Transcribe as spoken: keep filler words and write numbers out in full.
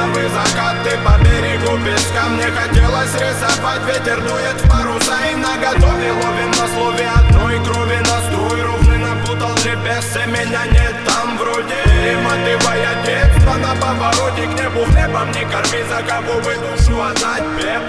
малиновый закат, ты по берегу песка. Мне хотелось рисовать, ветер дует в паруса и наготове. Ловим на слове одной крови настрой ровный, напутал джи пи эс, и меня нет там вроде. Перематывая детство на повороте к небу, хлебом не корми, за кого бы душу отдать, пеп.